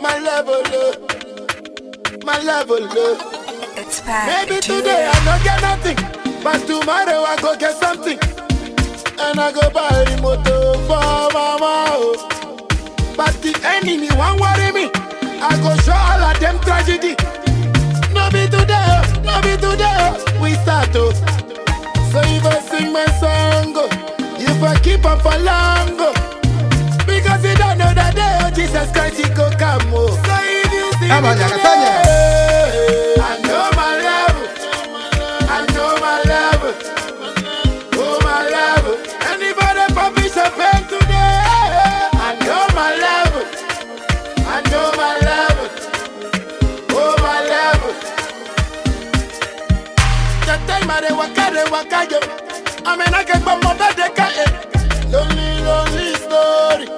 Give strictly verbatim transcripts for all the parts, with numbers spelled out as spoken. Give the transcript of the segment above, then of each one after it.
my level up, my level up. It's Pac. Maybe today I don't get nothing, but tomorrow I go get something. And I go buy the motor for mama. Oh. But the enemy won't worry me. I go show all of them tragedy. No be today, oh, no be today, oh, we start to. So if I sing my song, oh, if I keep on for long, oh, because you don't know that day, oh, Jesus Christ, he go come, oh. So if you see Come me on, today, I know my level, I know my level, oh my level. Anybody publish a pen today, I know my level, I know my level, oh my level. The time I dey waka, dey waka yo, I mean I get my mother dey carry. Lonely, lonely story.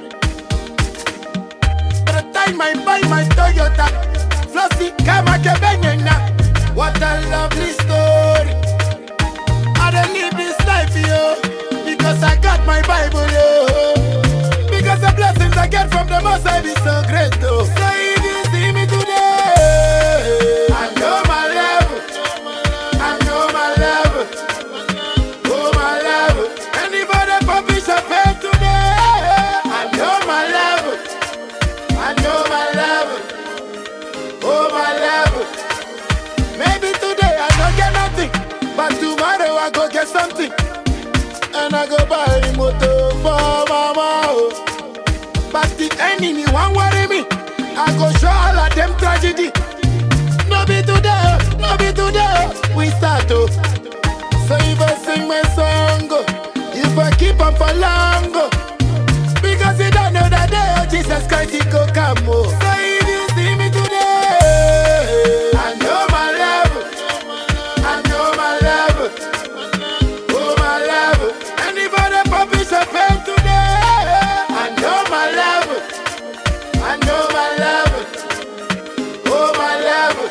By the time I buy my Toyota, Flossy, Kama Kebenyena. What a lovely story. I don't live this life, yo, because I got my Bible, yo. Because the blessings I get from the Most High is so great, though. So if you see me today, I know my level, I know my level, oh my level. Anybody publish a pen today, I know my level, I know my level, oh my level. Maybe today I don't get nothing, but tomorrow I go get something. And I go buy the motor for mama. Oh. But the enemy won't worry me. I go show all of them tragedy. No be today, no be today, we start to. So if I sing my song, oh, if I keep on for long, oh, because you don't know that day, oh, Jesus Christ, he go come, oh. So if you see me today, I know my level, I know my level, oh my level. Anybody publish a pen today, I know my level, I know my level, oh my level.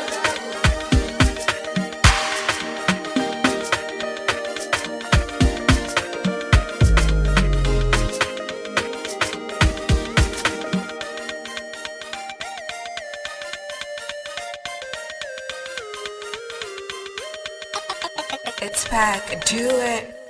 It's Pac. Do it.